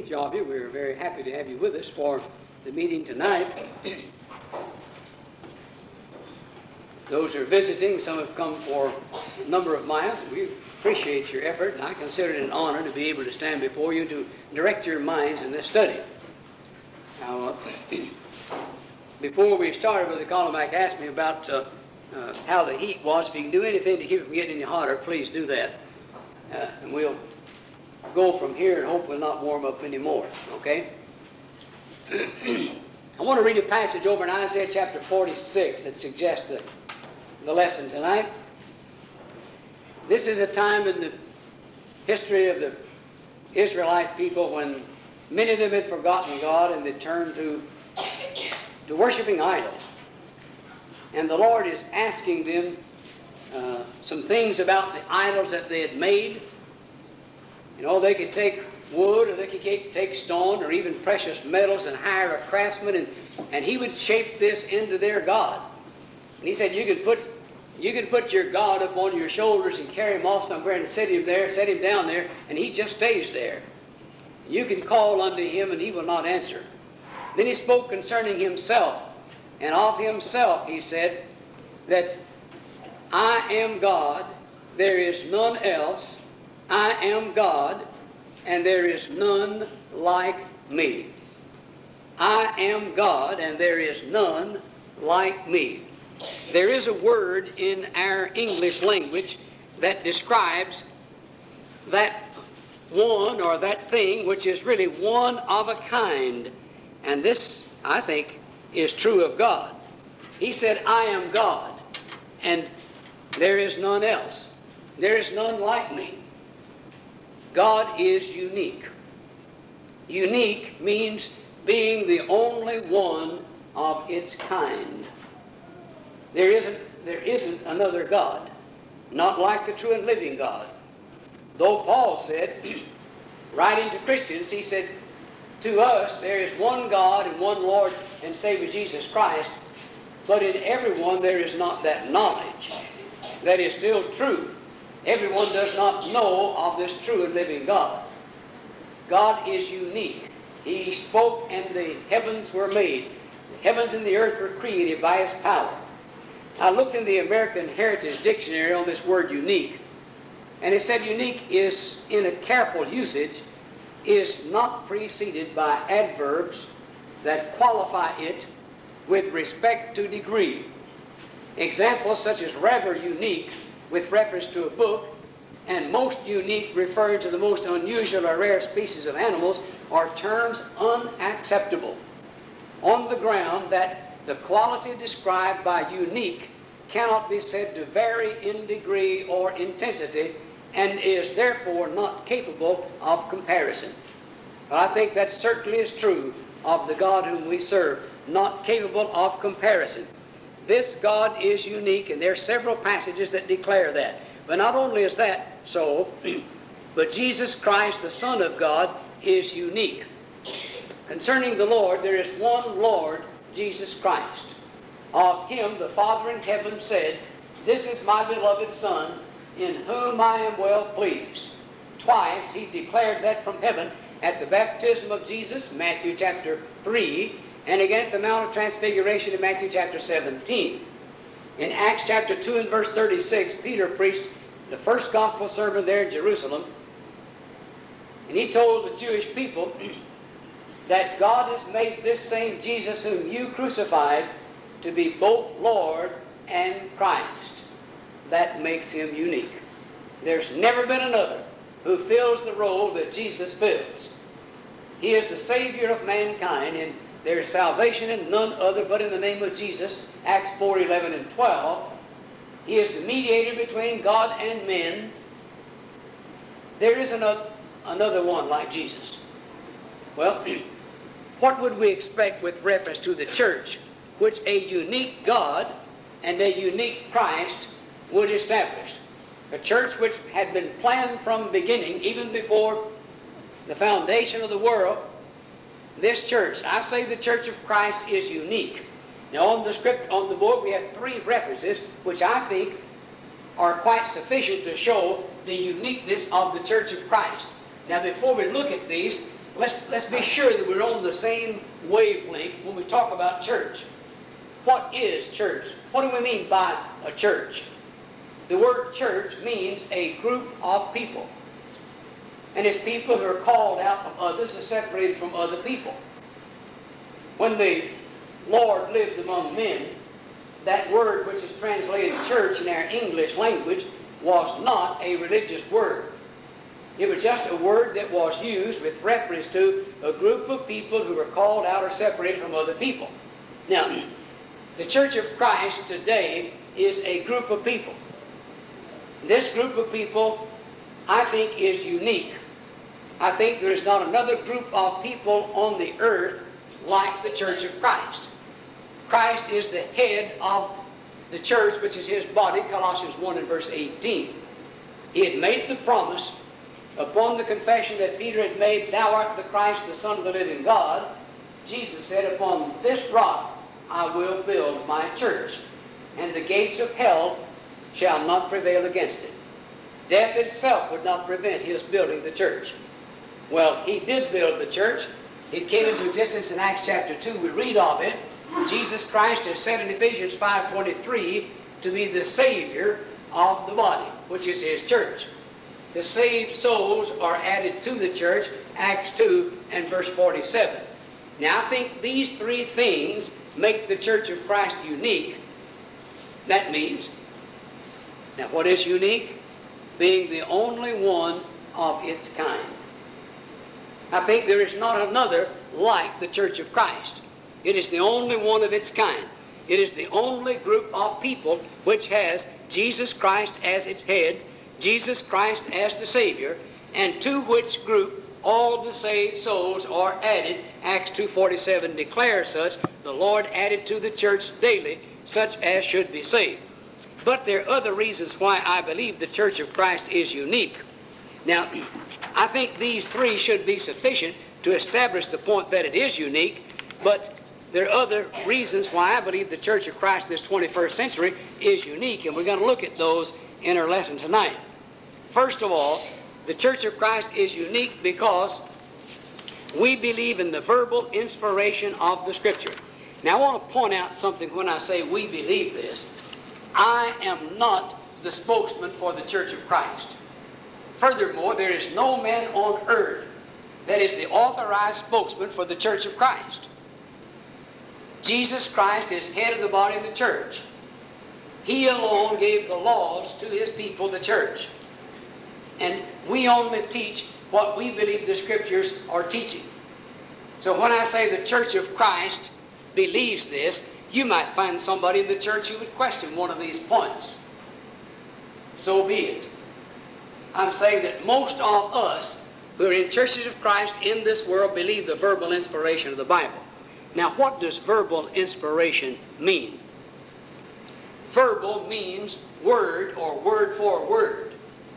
each of you. We're very happy to have you with us for the meeting tonight. Those who are visiting, some have come for a number of miles. We appreciate your effort, and I consider it an honor to be able to stand before you to direct your minds in this study. Now, before we started, Brother Colomac asked me about how the heat was. If you can do anything to keep it from getting any hotter, please do that. And we'll go from here and hope we'll not warm up anymore, okay? I want to read a passage over in Isaiah chapter 46 that suggests the lesson tonight. This is a time in the history of the Israelite people when many of them had forgotten God and they turned to worshiping idols. And the Lord is asking them some things about the idols that they had made. You know, they could take wood, or they could take stone, or even precious metals and hire a craftsman, and he would shape this into their God. And he said, you could put your God up on your shoulders and carry him off somewhere and set him down there, and he just stays there. You can call unto him, and he will not answer. Then he spoke concerning himself, and of himself he said that I am God, there is none else. I am God, and there is none like me. I am God, and there is none like me. There is a word in our English language that describes that one or that thing which is really one of a kind. And this, I think, is true of God. He said, I am God, and there is none else. There is none like me. God is unique. Unique means being the only one of its kind. There isn't another God, not like the true and living God. Though Paul said, writing to Christians, he said, to us there is one God and one Lord and Savior Jesus Christ, but in everyone there is not that knowledge that is still true. Everyone does not know of this true and living God. God is unique. He spoke and the heavens were made. The heavens and the earth were created by his power. I looked in the American Heritage Dictionary on this word unique, and it said unique is, in a careful usage, is not preceded by adverbs that qualify it with respect to degree. Examples such as rather unique with reference to a book, and most unique referring to the most unusual or rare species of animals, are terms unacceptable on the ground that the quality described by unique cannot be said to vary in degree or intensity and is therefore not capable of comparison. But I think that certainly is true of the God whom we serve, not capable of comparison. This God is unique, and there are several passages that declare that. But not only is that so, but Jesus Christ, the Son of God, is unique. Concerning the Lord, there is one Lord, Jesus Christ. Of him the Father in heaven said, this is my beloved Son, in whom I am well pleased. Twice he declared that from heaven at the baptism of Jesus, Matthew chapter 3, and again at the Mount of Transfiguration in Matthew chapter 17. In Acts chapter 2 and verse 36, Peter preached the first gospel sermon there in Jerusalem, and he told the Jewish people that God has made this same Jesus whom you crucified to be both Lord and Christ. That makes him unique. There's never been another who fills the role that Jesus fills. He is the Savior of mankind, and there is salvation in none other but in the name of Jesus, Acts 4:11 and 12. He is the mediator between God and men. There isn't another one like Jesus. Well, what would we expect with reference to the church, which a unique God and a unique Christ would establish? A church which had been planned from beginning, even before the foundation of the world. This church, I say the Church of Christ is unique. Now on the board we have 3 references which I think are quite sufficient to show the uniqueness of the Church of Christ. Now before we look at these, let's be sure that we're on the same wavelength when we talk about church. What is church? What do we mean by a church? The word church means a group of people. And it's people who are called out from others and separated from other people. When the Lord lived among men, that word which is translated church in our English language was not a religious word. It was just a word that was used with reference to a group of people who were called out or separated from other people. Now, the Church of Christ today is a group of people. This group of people, I think, is unique. I think there is not another group of people on the earth like the Church of Christ. Christ is the head of the church, which is his body, Colossians 1 and verse 18. He had made the promise upon the confession that Peter had made, "Thou art the Christ, the Son of the living God." Jesus said, "Upon this rock I will build my church, and the gates of hell shall not prevail against it." Death itself would not prevent his building the church. Well, he did build the church. It came into existence in Acts chapter 2. We read of it. Jesus Christ is said in Ephesians 5:23 to be the Savior of the body, which is his church. The saved souls are added to the church, Acts 2 and verse 47. Now, I think these three things make the Church of Christ unique. That means, now what is unique? Being the only one of its kind. I think there is not another like the Church of Christ. It is the only one of its kind. It is the only group of people which has Jesus Christ as its head, Jesus Christ as the Savior, and to which group all the saved souls are added. Acts 2:47 declares such, "The Lord added to the church daily such as should be saved." But there are other reasons why I believe the Church of Christ is unique. Now, I think these three should be sufficient to establish the point that it is unique, but there are other reasons why I believe the Church of Christ this 21st century is unique, and we're going to look at those in our lesson tonight. First of all, the Church of Christ is unique because we believe in the verbal inspiration of the Scripture. Now, I want to point out something when I say we believe this. I am not the spokesman for the Church of Christ. Furthermore, there is no man on earth that is the authorized spokesman for the Church of Christ. Jesus Christ is head of the body of the church. He alone gave the laws to his people, the church. And we only teach what we believe the Scriptures are teaching. So when I say the Church of Christ believes this, you might find somebody in the church who would question one of these points. So be it. I'm saying that most of us who are in churches of Christ in this world believe the verbal inspiration of the Bible. Now, what does verbal inspiration mean? Verbal means word or word for word.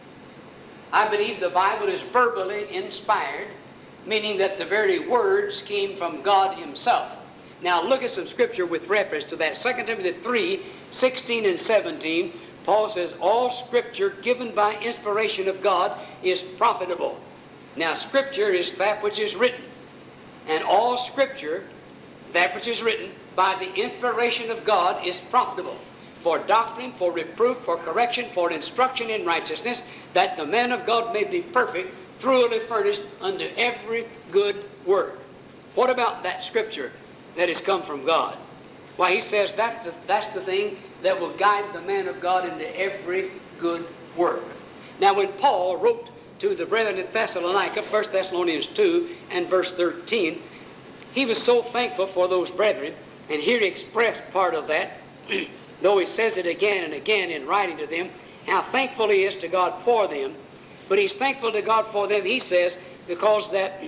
I believe the Bible is verbally inspired, meaning that the very words came from God himself. Now look at some scripture with reference to that. 2 Timothy 3:16 and 17, Paul says, "All scripture given by inspiration of God is profitable." Now scripture is that which is written. And all scripture, that which is written by the inspiration of God, is profitable for doctrine, for reproof, for correction, for instruction in righteousness, that the man of God may be perfect, thoroughly furnished unto every good work. What about that scripture that has come from God? Why, he says that's the thing that will guide the man of God into every good work. Now, when Paul wrote to the brethren at Thessalonica, 1 Thessalonians 2 and verse 13, he was so thankful for those brethren, and here he expressed part of that, though he says it again and again in writing to them, how thankful he is to God for them. But he's thankful to God for them, he says, because that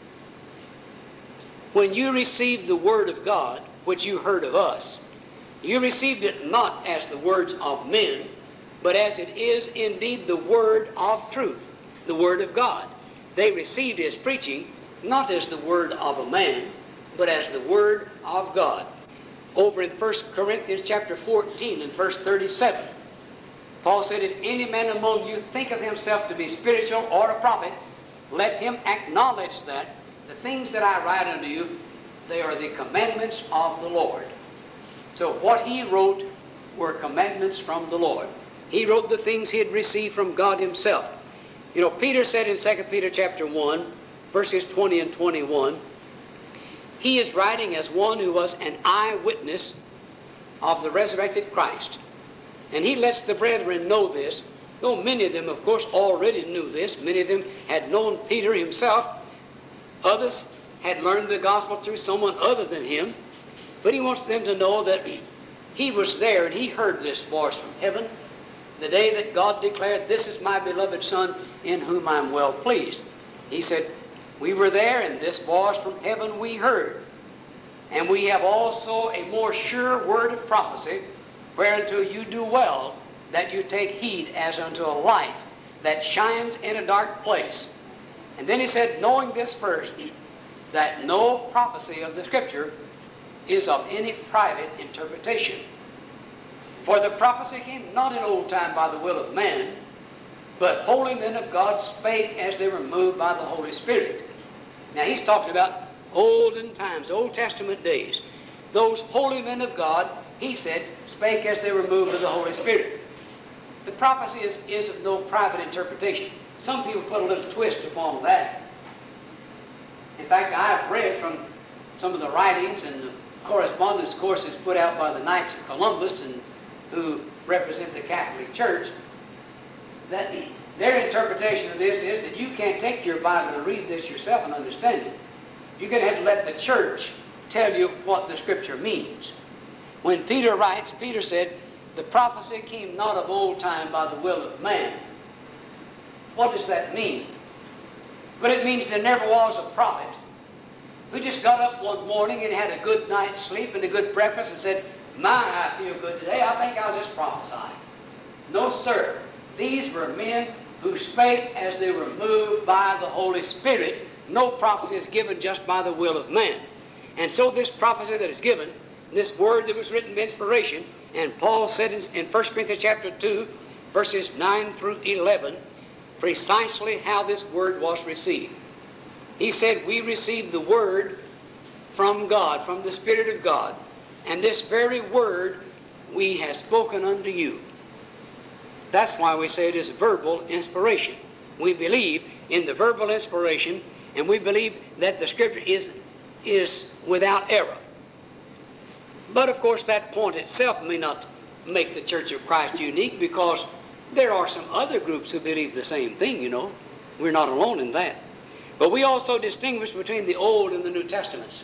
when you received the word of God, which you heard of us, you received it not as the words of men, but as it is indeed the word of truth, the word of God. They received his preaching not as the word of a man, but as the word of God. Over in 1 Corinthians chapter 14 and verse 37, Paul said, "If any man among you think of himself to be spiritual or a prophet, let him acknowledge that the things that I write unto you, they are the commandments of the Lord. So what he wrote were commandments from the Lord. He wrote the things he had received from God himself. You know, Peter said in 2 Peter chapter 1, verses 20 and 21, he is writing as one who was an eyewitness of the resurrected Christ. And he lets the brethren know this, though many of them, of course, already knew this. Many of them had known Peter himself. Others had learned the gospel through someone other than him. But he wants them to know that he was there and he heard this voice from heaven the day that God declared, "This is my beloved Son in whom I am well pleased." He said, we were there and this voice from heaven we heard. And we have also a more sure word of prophecy, whereunto you do well that you take heed as unto a light that shines in a dark place. And then he said, knowing this first, that no prophecy of the Scripture is of any private interpretation. For the prophecy came not in old time by the will of man, but holy men of God spake as they were moved by the Holy Spirit. Now he's talking about olden times, Old Testament days. Those holy men of God, he said, spake as they were moved by the Holy Spirit. The prophecy is of no private interpretation. Some people put a little twist upon that. In fact, I have read from some of the writings and the correspondence courses put out by the Knights of Columbus and who represent the Catholic Church, that their interpretation of this is that you can't take your Bible and read this yourself and understand it. You're going to have to let the church tell you what the Scripture means. When Peter writes, Peter said, the prophecy came not of old time by the will of man. What does that mean? But it means there never was a prophet who just got up one morning and had a good night's sleep and a good breakfast and said, my, I feel good today, I think I'll just prophesy. No, sir. These were men who spake as they were moved by the Holy Spirit. No prophecy is given just by the will of man. And so this prophecy that is given, this word that was written by inspiration, and Paul said in 1 Corinthians chapter 2, verses 9 through 11, precisely how this word was received. He said, we received the word from God, from the Spirit of God, and this very word we have spoken unto you. That's why we say it is verbal inspiration. We believe in the verbal inspiration, and we believe that the Scripture is without error. But of course that point itself may not make the Church of Christ unique, because there are some other groups who believe the same thing, you know. We're not alone in that. But we also distinguish between the Old and the New Testaments.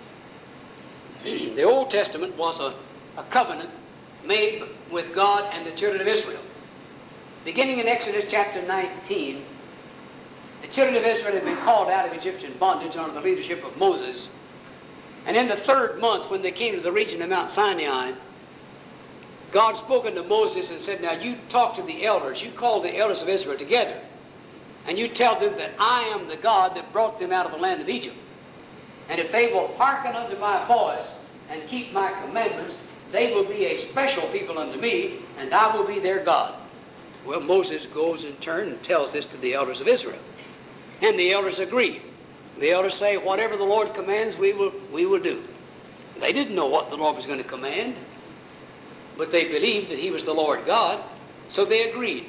The Old Testament was a covenant made with God and the children of Israel. Beginning in Exodus chapter 19, the children of Israel had been called out of Egyptian bondage under the leadership of Moses. And in the third month, when they came to the region of Mount Sinai, God spoke unto Moses and said, now you talk to the elders, you call the elders of Israel together, and you tell them that I am the God that brought them out of the land of Egypt. And if they will hearken unto my voice and keep my commandments, they will be a special people unto me, and I will be their God. Well, Moses goes in turn and tells this to the elders of Israel. And the elders agree. The elders say, whatever the Lord commands, we will do. They didn't know what the Lord was going to command, but they believed that he was the Lord God, so they agreed.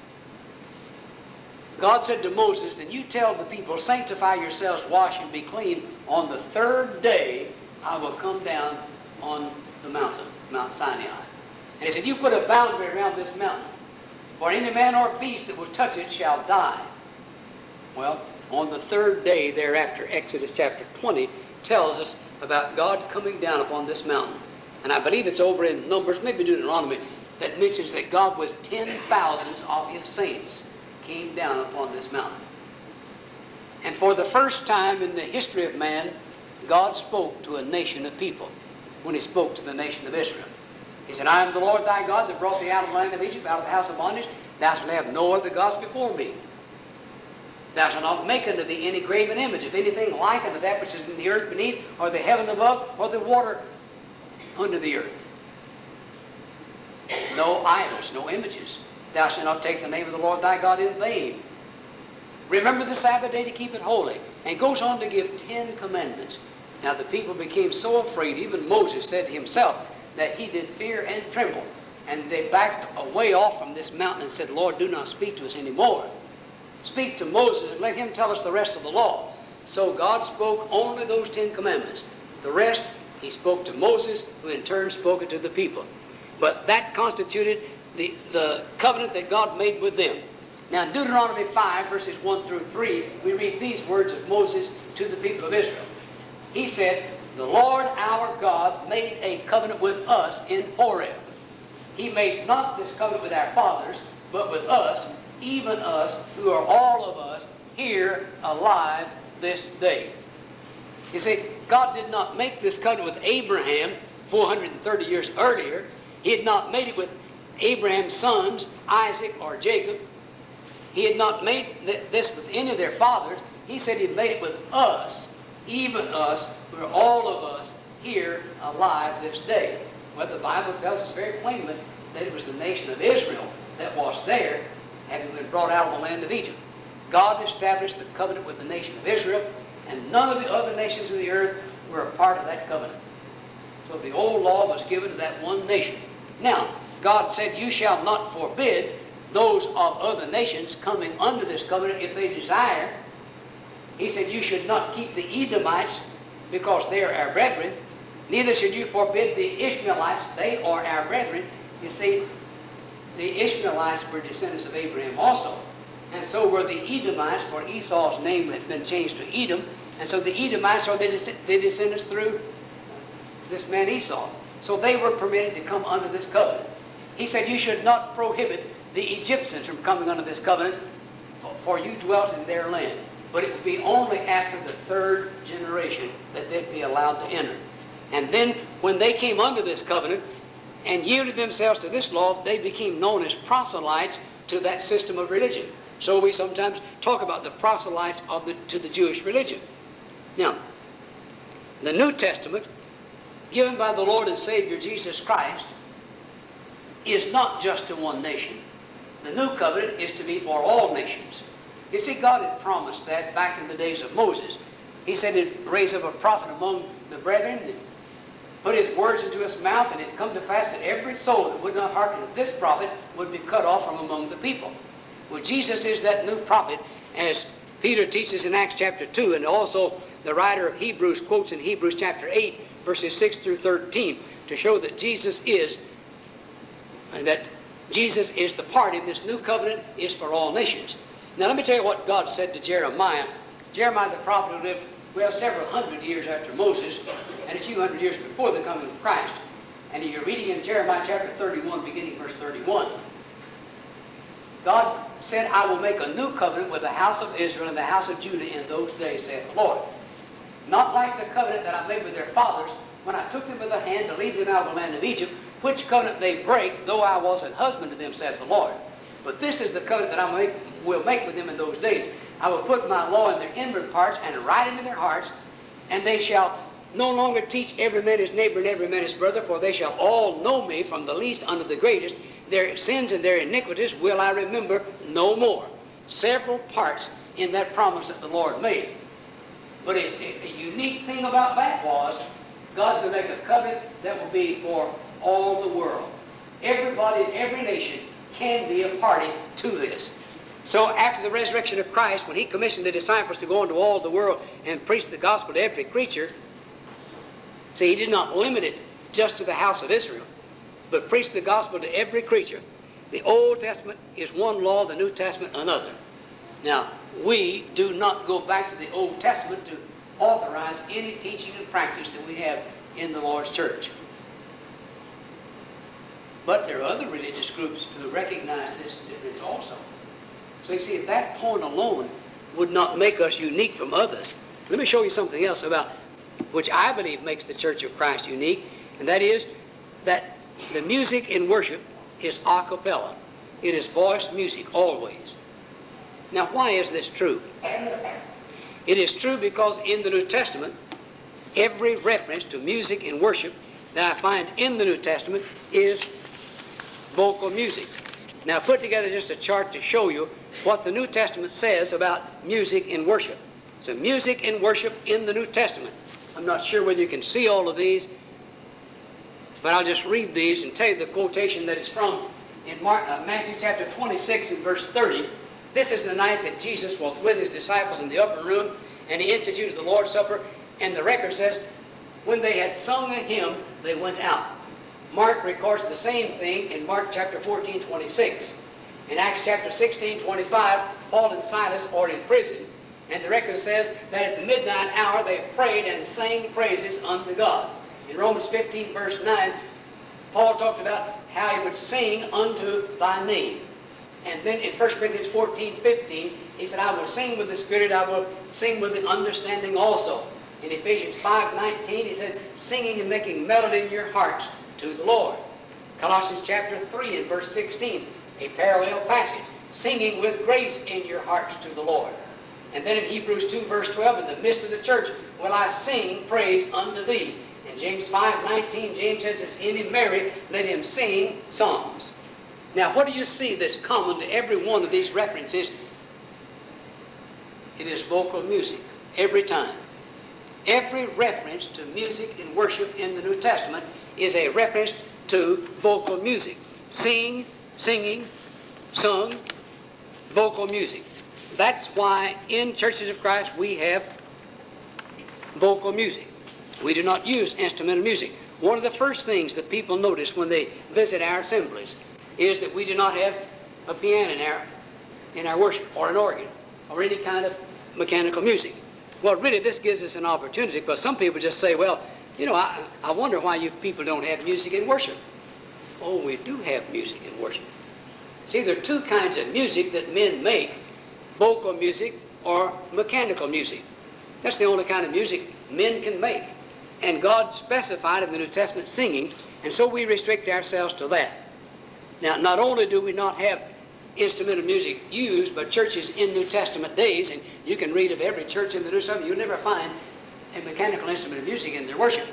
God said to Moses, then you tell the people, sanctify yourselves, wash and be clean. On the third day, I will come down on the mountain, Mount Sinai. And he said, you put a boundary around this mountain. For any man or beast that will touch it shall die. Well, on the third day thereafter, Exodus chapter 20 tells us about God coming down upon this mountain. And I believe it's over in Numbers, maybe Deuteronomy, that mentions that God with 10,000s of his saints came down upon this mountain. And for the first time in the history of man, God spoke to a nation of people when he spoke to the nation of Israel. He said, I am the Lord thy God that brought thee out of the land of Egypt, out of the house of bondage. Thou shalt have no other gods before me. Thou shalt not make unto thee any graven image of anything like unto that which is in the earth beneath, or the heaven above, or the water under the earth. No idols, no images. Thou shalt not take the name of the Lord thy God in vain. Remember the Sabbath day to keep it holy. And goes on to give 10 commandments. Now the people became so afraid, even Moses said himself, that he did fear and tremble. And they backed away off from this mountain and said, Lord, do not speak to us anymore. Speak to Moses and let him tell us the rest of the law. So God spoke only those 10 commandments. The rest he spoke to Moses, who in turn spoke it to the people. But that constituted the covenant that God made with them. Now in Deuteronomy 5, verses 1 through 3, we read these words of Moses to the people of Israel. He said, the Lord our God made a covenant with us in Horeb. He made not this covenant with our fathers, but with us, even us, who are all of us here alive this day. You see, God did not make this covenant with Abraham 430 years earlier. He had not made it with Abraham's sons, Isaac or Jacob. He had not made this with any of their fathers. He said he made it with us, even us, who are all of us here alive this day. Well, the Bible tells us very plainly that it was the nation of Israel that was there, having been brought out of the land of Egypt. God established the covenant with the nation of Israel, and none of the other nations of the earth were a part of that covenant. So the old law was given to that one nation. Now, God said, you shall not forbid those of other nations coming under this covenant if they desire. He said, you should not keep the Edomites because they are our brethren. Neither should you forbid the Ishmaelites. They are our brethren. You see, the Ishmaelites were descendants of Abraham also. And so were the Edomites, for Esau's name had been changed to Edom. And so the Edomites are the descendants through this man Esau. So they were permitted to come under this covenant. He said, you should not prohibit the Egyptians from coming under this covenant, for you dwelt in their land. But it would be only after the 3rd generation that they'd be allowed to enter. And then when they came under this covenant and yielded themselves to this law, they became known as proselytes to that system of religion. So we sometimes talk about the proselytes to the Jewish religion. Now, the New Testament, given by the Lord and Savior Jesus Christ, is not just to one nation. The new covenant is to be for all nations. You see, God had promised that back in the days of Moses. He said he'd raise up a prophet among the brethren, and put his words into his mouth, and it come to pass that every soul that would not hearken to this prophet would be cut off from among the people. Well, Jesus is that new prophet, as Peter teaches in Acts chapter 2, and also the writer of Hebrews quotes in Hebrews chapter 8, verses 6 through 13, to show that Jesus is the party. This new covenant is for all nations. Now let me tell you what God said to Jeremiah. Jeremiah the prophet who lived, well, several hundred years after Moses and a few hundred years before the coming of Christ. And you're reading in Jeremiah chapter 31, beginning verse 31. God said, I will make a new covenant with the house of Israel and the house of Judah in those days, saith the Lord. Not like the covenant that I made with their fathers when I took them by the hand to lead them out of the land of Egypt, which covenant they break, though I was an husband to them, saith the Lord. But this is the covenant that I will make with them in those days. I will put my law in their inward parts and write it in their hearts, and they shall no longer teach every man his neighbor and every man his brother, for they shall all know me from the least unto the greatest. Their sins and their iniquities will I remember no more. Several parts in that promise that the Lord made. But a unique thing about that was God's going to make a covenant that will be for all the world. Everybody in every nation can be a party to this. So after the resurrection of Christ, when he commissioned the disciples to go into all the world and preach the gospel to every creature, see, he did not limit it just to the house of Israel, but preached the gospel to every creature. The Old Testament is one law, the New Testament another. Now, we do not go back to the Old Testament to authorize any teaching and practice that we have in the Lord's church. But there are other religious groups who recognize this difference also. So you see, if that point alone would not make us unique from others, let me show you something else about which I believe makes the Church of Christ unique, and that is that the music in worship is a cappella. It is voiced music always. Now, why is this true? It is true because in the New Testament, every reference to music in worship that I find in the New Testament is vocal music. Now, I put together just a chart to show you what the New Testament says about music in worship. So music in worship in the New Testament. I'm not sure whether you can see all of these, but I'll just read these and tell you the quotation that is from in Matthew chapter 26 and verse 30. This is the night that Jesus was with his disciples in the upper room, and he instituted the Lord's Supper, and the record says, when they had sung a hymn, they went out. Mark records the same thing in Mark chapter 14:26. In Acts chapter 16:25, Paul and Silas are in prison, and the record says that at the midnight hour they prayed and sang praises unto God. In Romans 15 verse 9, Paul talked about how he would sing unto thy name. And then in 1 Corinthians 14:15, he said, I will sing with the Spirit, I will sing with the understanding also. In Ephesians 5:19, he said, singing and making melody in your hearts to the Lord. Colossians chapter 3 and verse 16, a parallel passage, singing with grace in your hearts to the Lord. And then in Hebrews 2 verse 12, in the midst of the church, will I sing praise unto thee. In James 5:19, James says, is any merry, let him sing psalms. Now, what do you see that's common to every one of these references? It is vocal music, every time. Every reference to music in worship in the New Testament is a reference to vocal music. Sing, singing, sung, vocal music. That's why in Churches of Christ we have vocal music. We do not use instrumental music. One of the first things that people notice when they visit our assemblies is that we do not have a piano in our worship, or an organ, or any kind of mechanical music. Well, really, this gives us an opportunity, because some people just say, well, you know, I wonder why you people don't have music in worship. Oh, we do have music in worship. See, there are two kinds of music that men make, vocal music or mechanical music. That's the only kind of music men can make. And God specified in the New Testament singing, and so we restrict ourselves to that. Now, not only do we not have instrumental music used by churches in New Testament days, and you can read of every church in the New Testament, you'll never find a mechanical instrument of music in their worship.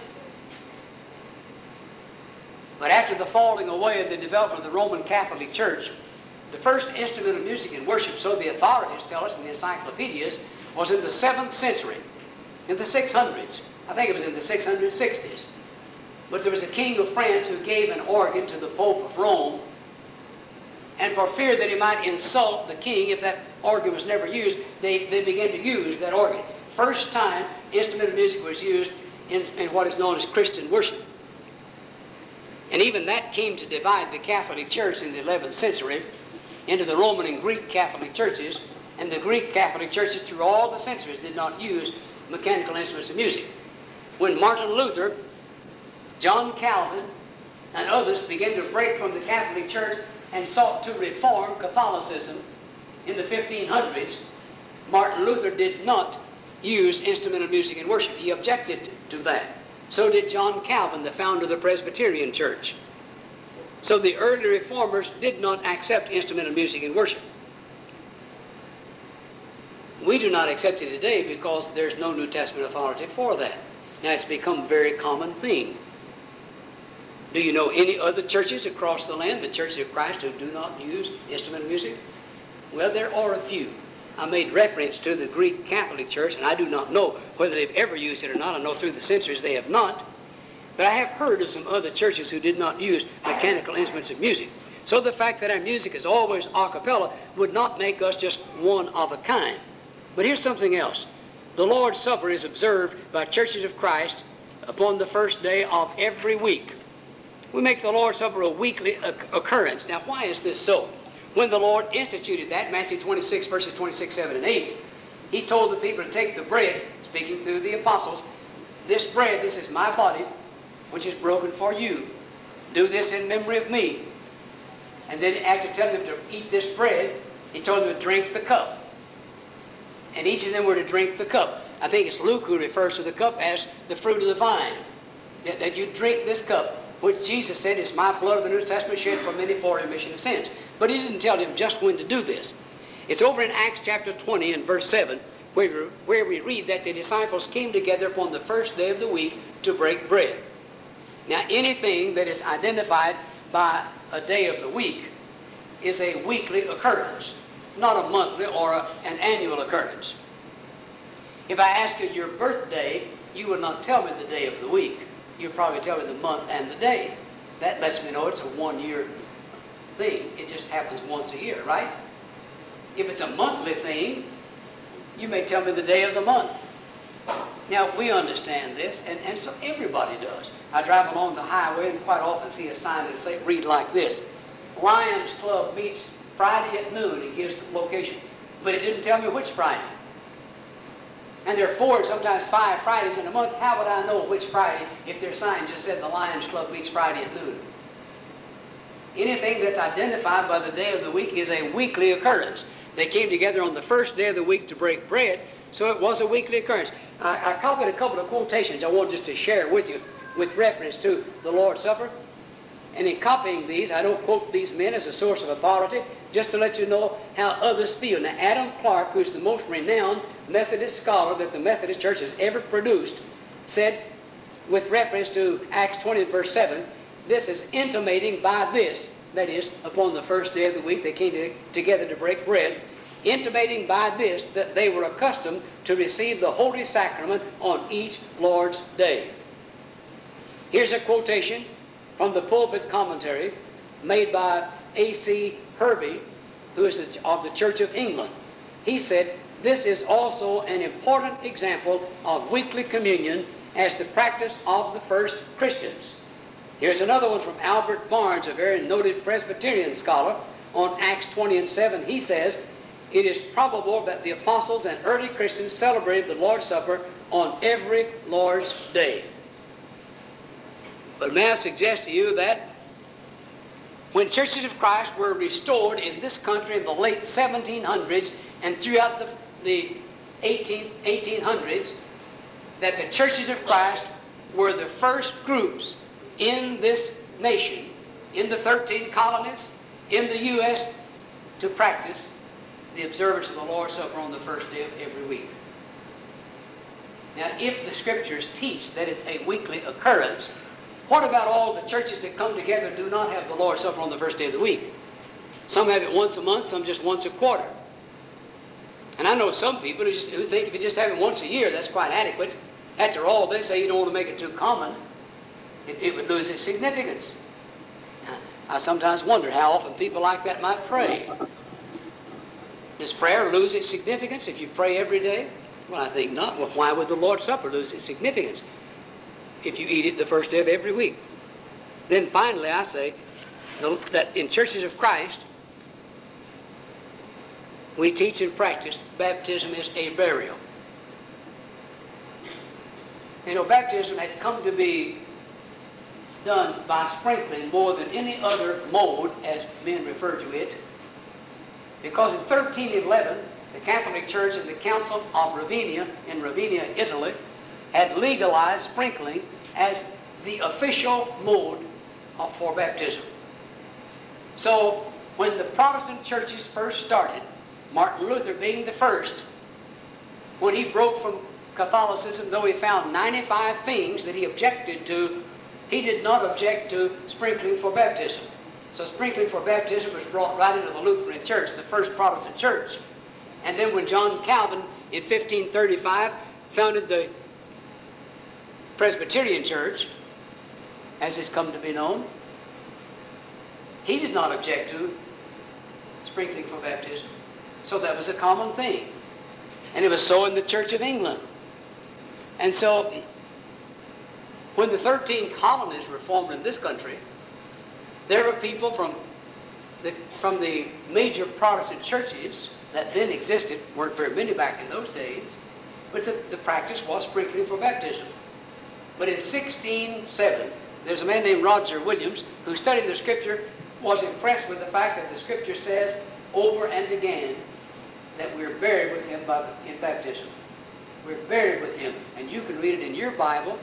But after the falling away and the development of the Roman Catholic Church, the first instrument of music in worship, so the authorities tell us in the encyclopedias, was in the 7th century, in the 600s. I think it was in the 660s. But there was a king of France who gave an organ to the Pope of Rome, and for fear that he might insult the king if that organ was never used, they began to use that organ. First time instrumental music was used in what is known as Christian worship. And even that came to divide the Catholic Church in the 11th century into the Roman and Greek Catholic churches, and the Greek Catholic churches through all the centuries did not use mechanical instruments of music. When Martin Luther, John Calvin, and others began to break from the Catholic Church and sought to reform Catholicism in the 1500s, Martin Luther did not use instrumental music in worship. He objected to that. So did John Calvin, the founder of the Presbyterian Church. So the early reformers did not accept instrumental music in worship. We do not accept it today because there's no New Testament authority for that. Now, it's become a very common thing. Do you know any other churches across the land, the Churches of Christ, who do not use instrumental music? Well, there are a few. I made reference to the Greek Catholic Church, and I do not know whether they've ever used it or not. I know through the centuries they have not. But I have heard of some other churches who did not use mechanical instruments of music. So the fact that our music is always a cappella would not make us just one of a kind. But here's something else. The Lord's Supper is observed by Churches of Christ upon the first day of every week. We make the Lord's Supper a weekly occurrence. Now, why is this so? When the Lord instituted that, Matthew 26, verses 26, 7, and 8, he told the people to take the bread, speaking through the apostles, this bread, this is my body, which is broken for you. Do this in memory of me. And then after telling them to eat this bread, he told them to drink the cup. And each of them were to drink the cup. I think it's Luke who refers to the cup as the fruit of the vine. That you drink this cup, which Jesus said is my blood of the New Testament shed for many for remission of sins. But he didn't tell them just when to do this. It's over in Acts chapter 20 and verse 7 where we read that the disciples came together upon the first day of the week to break bread. Now, anything that is identified by a day of the week is a weekly occurrence, not a monthly or an annual occurrence. If I ask you your birthday, you will not tell me the day of the week. You'll probably tell me the month and the day. That lets me know it's a one-year thing. It just happens once a year, right? If it's a monthly thing, you may tell me the day of the month. Now, we understand this, and so everybody does. I drive along the highway and quite often see a sign that read like this: Lions Club meets Friday at noon. It gives the location. But it didn't tell me which Friday. And there are 4 and sometimes 5 Fridays in a month. How would I know which Friday if their sign just said the Lions Club meets Friday at noon? Anything that's identified by the day of the week is a weekly occurrence. They came together on the first day of the week to break bread, so it was a weekly occurrence. I copied a couple of quotations I wanted just to share with you with reference to the Lord's Supper. And in copying these, I don't quote these men as a source of authority, just to let you know how others feel. Now, Adam Clark, who's the most renowned Methodist scholar that the Methodist Church has ever produced, said, with reference to Acts 20 verse 7, this is intimating by this, that is, upon the first day of the week they came together to break bread, intimating by this that they were accustomed to receive the Holy Sacrament on each Lord's Day. Here's a quotation from the pulpit commentary made by A.C. Hervey, who is of the Church of England. He said, this is also an important example of weekly communion as the practice of the first Christians. Here's another one from Albert Barnes, a very noted Presbyterian scholar, on Acts 20 and 7. He says, it is probable that the apostles and early Christians celebrated the Lord's Supper on every Lord's Day. But may I suggest to you that when churches of Christ were restored in this country in the late 1700s and throughout the 1800s, that the churches of Christ were the first groups in this nation, in the 13 colonies, in the U.S., to practice the observance of the Lord's Supper on the first day of every week. Now, if the Scriptures teach that it's a weekly occurrence, what about all the churches that come together and do not have the Lord's Supper on the first day of the week? Some have it once a month, some just once a quarter. And I know some people who think if you just have it once a year, that's quite adequate. After all, they say you don't want to make it too common. It would lose its significance. I sometimes wonder how often people like that might pray. Does prayer lose its significance if you pray every day? Well, I think not. Well, why would the Lord's Supper lose its significance if you eat it the first day of every week? Then finally, I say that in churches of Christ, we teach and practice baptism is a burial. You know, baptism had come to be done by sprinkling more than any other mode, as men refer to it, because in 1311, the Catholic Church and the Council of Ravenna in Ravenna, Italy, had legalized sprinkling as the official mode for baptism. So when the Protestant churches first started, Martin Luther being the first, when he broke from Catholicism, though he found 95 things that he objected to, he did not object to sprinkling for baptism. So sprinkling for baptism was brought right into the Lutheran Church, the first Protestant church. And then when John Calvin in 1535 founded the Presbyterian Church, as it's come to be known, he did not object to sprinkling for baptism. So that was a common thing. And it was so in the Church of England. And so when the 13 colonies were formed in this country, there were people from the major Protestant churches that then existed, weren't very many back in those days, but the practice was sprinkling for baptism. But in 1607, there's a man named Roger Williams who studied the Scripture, was impressed with the fact that the Scripture says over and again that we're buried with him in baptism. We're buried with him. And you can read it in your Bible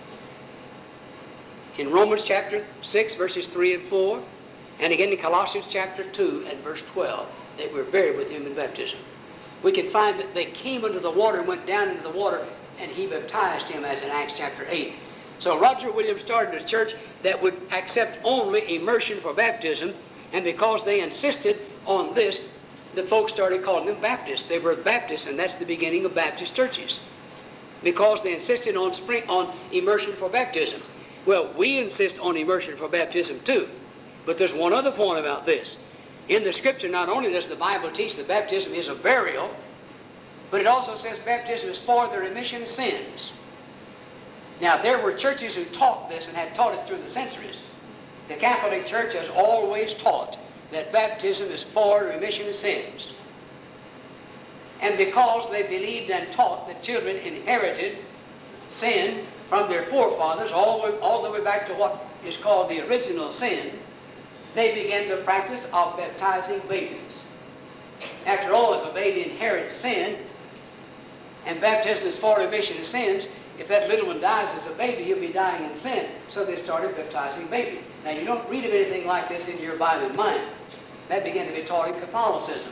in Romans chapter 6, verses 3 and 4, and again in Colossians chapter 2 and verse 12, that we're buried with him in baptism. We can find that they came into the water and went down into the water, and he baptized him, as in Acts chapter 8. So Roger Williams started a church that would accept only immersion for baptism, And because they insisted on this, the folks started calling them Baptists. They were Baptists, and that's the beginning of Baptist churches, because they insisted on immersion for baptism. Well, we insist on immersion for baptism too. But there's one other point about this. In the Scripture, not only does the Bible teach that baptism is a burial, but it also says baptism is for the remission of sins. Now, there were churches who taught this and had taught it through the centuries. The Catholic Church has always taught that baptism is for remission of sins. And because they believed and taught that children inherited sin from their forefathers all the way back to what is called the original sin, they began the practice of baptizing babies. After all, if a baby inherits sin, and baptism is for remission of sins, if that little one dies as a baby, he'll be dying in sin. So they started baptizing babies. Now, you don't read of anything like this in your Bible and mine. That began to be taught in Catholicism.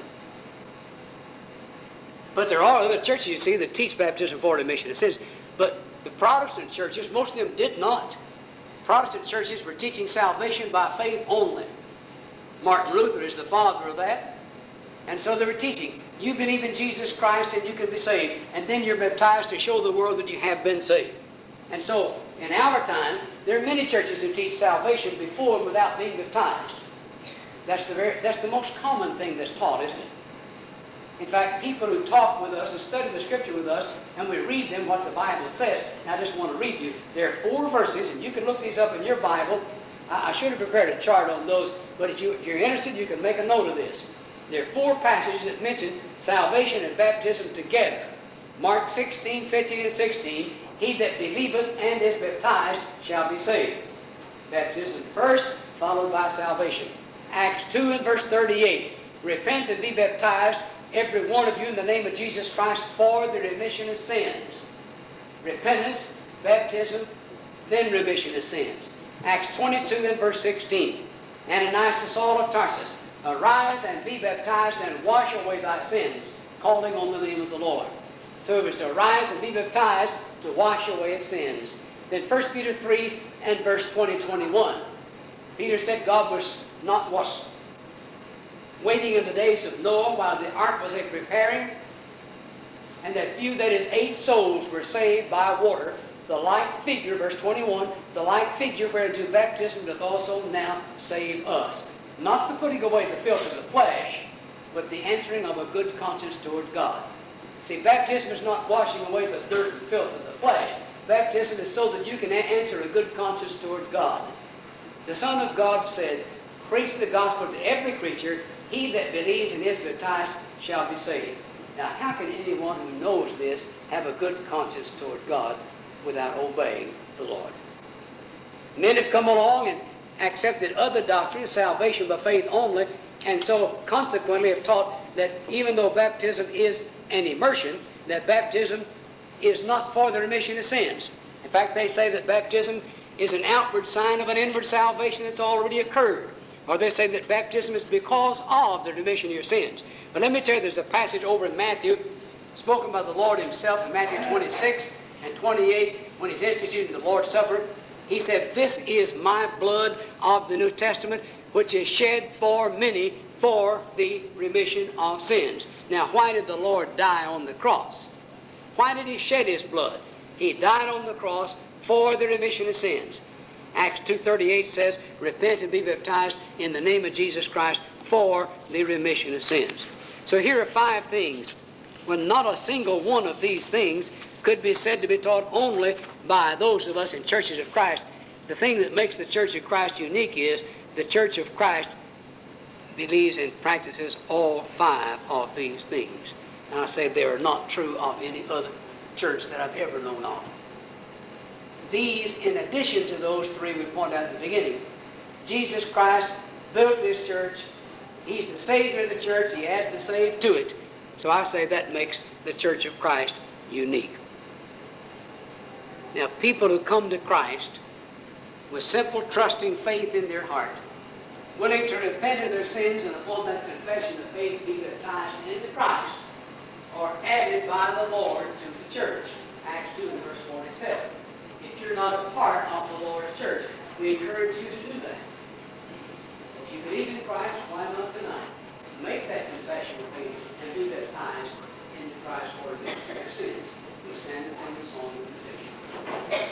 But there are other churches, you see, that teach baptism for remission of sins. But the Protestant churches, most of them did not. Protestant churches were teaching salvation by faith only. Martin Luther is the father of that. And so they were teaching, you believe in Jesus Christ and you can be saved. And then you're baptized to show the world that you have been saved. And so, in our time, there are many churches who teach salvation before and without being baptized. That's the most common thing that's taught, isn't it? In fact, people who talk with us and study the Scripture with us, and we read them what the Bible says. Now, I just want to read you. There are 4 verses, and you can look these up in your Bible. I should have prepared a chart on those, but if you're interested, you can make a note of this. There are 4 passages that mention salvation and baptism together. Mark 16, 15, and 16. He that believeth and is baptized shall be saved. Baptism first, followed by salvation. Acts 2 and verse 38. Repent and be baptized, every one of you, in the name of Jesus Christ, for the remission of sins. Repentance, baptism, then remission of sins. Acts 22 and verse 16. Ananias to Saul of Tarsus, arise and be baptized and wash away thy sins, calling on the name of the Lord. So it was to arise and be baptized to wash away his sins. Then 1 Peter 3 and verse 20-21. Peter said God was waiting in the days of Noah while the ark was preparing, and that few, that is 8 souls, were saved by water. The like figure, verse 21, the like figure whereunto baptism doth also now save us. Not the putting away the filth of the flesh, but the answering of a good conscience toward God. See, baptism is not washing away the dirt and filth of the flesh. Baptism is so that you can answer a good conscience toward God. The Son of God said, preach the gospel to every creature. He that believes and is baptized shall be saved. Now, how can anyone who knows this have a good conscience toward God without obeying the Lord? Men have come along and accepted other doctrines, salvation by faith only, and so consequently have taught that even though baptism is an immersion, that baptism is not for the remission of sins. In fact, they say that baptism is an outward sign of an inward salvation that's already occurred. Or they say that baptism is because of the remission of your sins. But let me tell you, there's a passage over in Matthew, spoken by the Lord himself in Matthew 26 and 28, when he's instituting the Lord's Supper. He said, this is my blood of the New Testament, which is shed for many for the remission of sins. Now, why did the Lord die on the cross? Why did he shed his blood? He died on the cross for the remission of sins. Acts 2:38 says, repent and be baptized in the name of Jesus Christ for the remission of sins. So here are 5 things, when not a single one of these things could be said to be taught only by those of us in churches of Christ. The thing that makes the Church of Christ unique is the Church of Christ believes and practices all 5 of these things. And I say they are not true of any other church that I've ever known of. These, in addition to those 3 we pointed out at the beginning. Jesus Christ built this church. He's the Savior of the church. He adds the saved to it. So I say that makes the Church of Christ unique. Now, people who come to Christ with simple, trusting faith in their heart, willing to repent of their sins and upon that confession of faith be baptized into Christ, are added by the Lord to the church. Acts 2 and verse 47. If you're not a part of the Lord's church, we encourage you to do that. If you believe in Christ, why not tonight? Make that confession of faith and be baptized into Christ's Lord and for your sins. We'll stand and sing the song of invitation.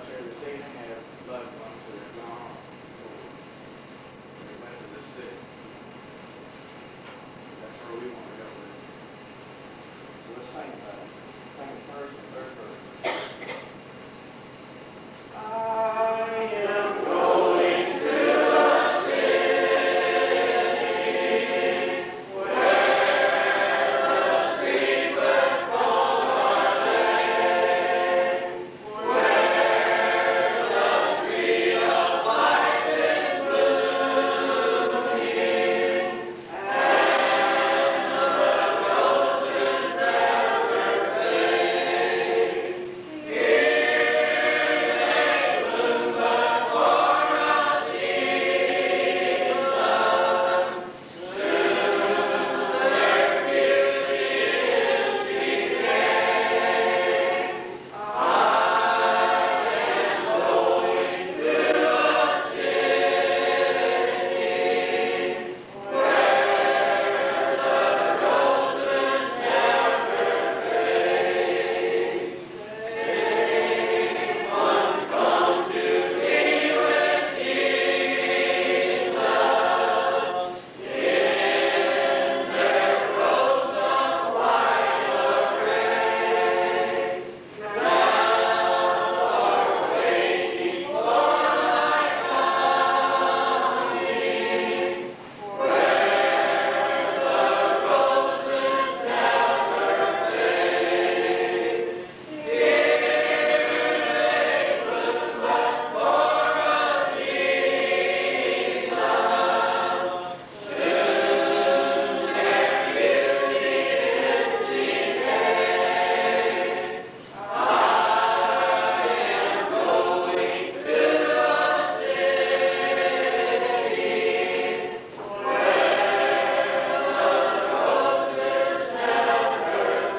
here this evening have loved ones that are gone before they went to the city. That's where we want to go with. So let's sing about it. Sing the first and third verse. I am going to the city where the streets of gold are laid, where the tree of life is blooming, and the roses never fade. Here they bloom but for a season. Soon their beauty is decayed. I am going to a city where the roses never fade. Sing, one come to be with Jesus in their robes of white array. Now are waiting for my coming, where the roses never fade. Here they bloom but for a season. Soon their beauty is decayed. I am going to a city where the roses never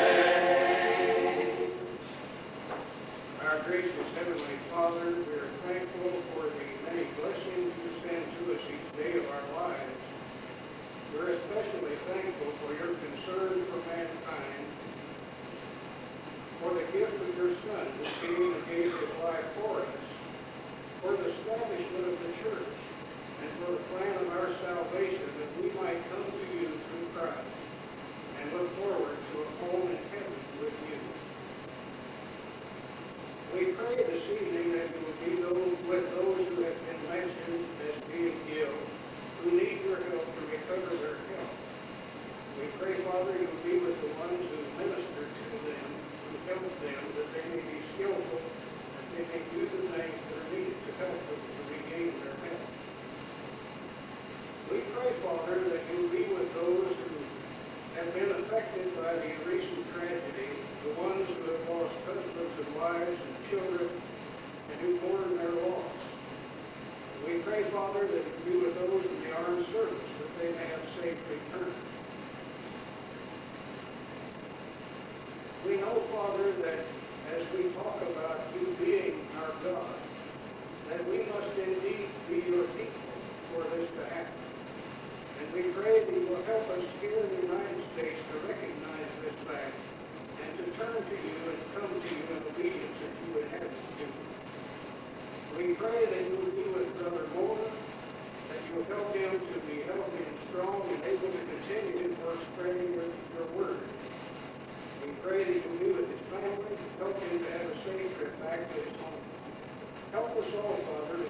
fade. Our gracious Heavenly Father, we are thankful for the many blessings you send to us each day of our lives. We're especially thankful for your concern for mankind, for the gift of your Son who came and gave his life for us, for the establishment of the church, and for the plan of our salvation that we might come to you through Christ and look forward to a home in heaven with you. We pray this evening that you will be with those who have been mentioned as being ill, who need your help to recover their health. We pray, Father, you will be with the ones who minister to them, who help them, that they may be skillful, that they may do the things that are needed to help them to regain their health. We pray, Father, that you will be with those who have been affected by the recent tragedy, the ones who have lost husbands and wives and children, and who mourn their loss. We pray, Father, that you be with those in the armed service, that they may have safe return. We know, Father, that as we talk about you being our God, that we must indeed be your people for this to happen. And we pray that you will help us here in the United States to recognize this fact and to turn to you and come to you in obedience as you would have us do. We pray that you will be with Brother Moore, that you will help him to be healthy and strong and able to continue his work spreading your word. We pray that you will be with his family, help him to have a safe trip back to his home. Help us all, Father,